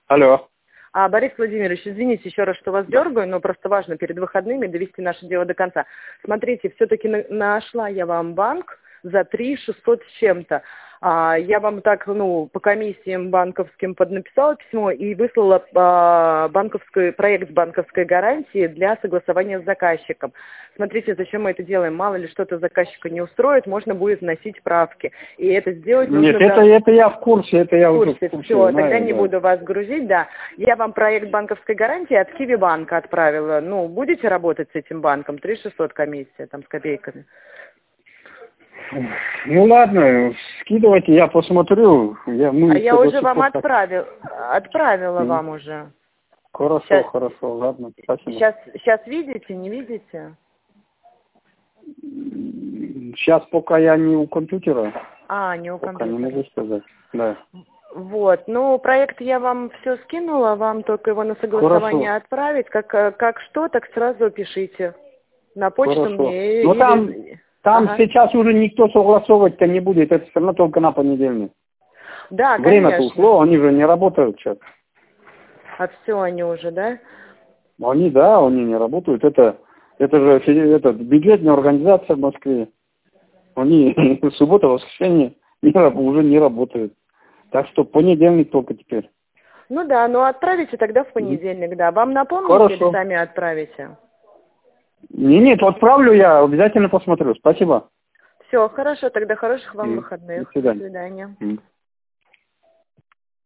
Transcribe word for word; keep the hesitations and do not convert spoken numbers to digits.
Алло. А, Борис Владимирович, извините еще раз, что вас дергаю, но просто важно перед выходными довести наше дело до конца. Смотрите, все-таки на нашла я вам банк за три шестьсот с чем-то. А, я вам так, ну, по комиссиям банковским поднаписала письмо и выслала а, банковский проект с банковской гарантией для согласования с заказчиком. Смотрите, зачем мы это делаем? Мало ли что-то заказчика не устроит, можно будет вносить правки. И это сделать нужно... Нет, это, это я в курсе, это я в уже курсе. в курсе. Все, Знаю, тогда не да. буду вас грузить, да. Я вам проект банковской гарантии от Киви банка отправила. Ну, будете работать с этим банком? три шестьсот комиссия, там, с копейками. Ну ладно, скидывайте, я посмотрю. Я, мы А я уже вам так... отправил, отправила Mm. вам уже. Хорошо, Сейчас, хорошо, ладно, спасибо. сейчас, сейчас видите, не видите? Сейчас пока я не у компьютера. А, не у пока компьютера. не могу сказать, да. Вот, ну, проект я вам все скинула, вам только его на согласование Хорошо. отправить. Как, как что, так сразу пишите на почту Хорошо. мне. Но Или... там, там Ага. сейчас уже никто согласовывать-то не будет, это все равно только на понедельник. Да, Время-то конечно. ушло, они же не работают сейчас. А все они уже, да? Они, да, они не работают. Это, это же это, бюджетная организация в Москве. Они в субботу, воскресенье не, уже не работают. Так что понедельник только теперь. Ну да, ну отправите тогда в понедельник, да. Вам напомните Хорошо. или сами отправите? Не, нет, отправлю я, обязательно посмотрю. Спасибо. Все, хорошо, тогда хороших вам М. выходных. До свидания. До свидания. М.